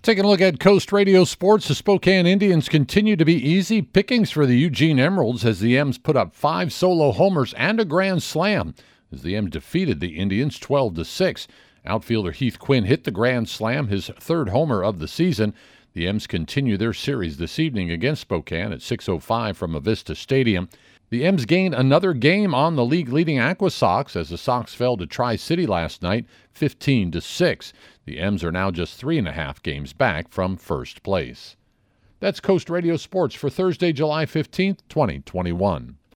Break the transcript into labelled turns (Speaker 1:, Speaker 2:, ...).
Speaker 1: Taking a look at Coast Radio Sports, the Spokane Indians continue to be easy pickings for the Eugene Emeralds as the M's put up 5 solo homers and a grand slam as the M's defeated the Indians 12-6. Outfielder Heath Quinn hit the grand slam, his 3rd homer of the season. The M's continue their series this evening against Spokane at 6:05 from Avista Stadium. The M's gained another game on the league-leading Aqua Sox as the Sox fell to Tri-City last night, 15-6. The M's are now just 3.5 games back from first place. That's Coast Radio Sports for Thursday, July 15th, 2021.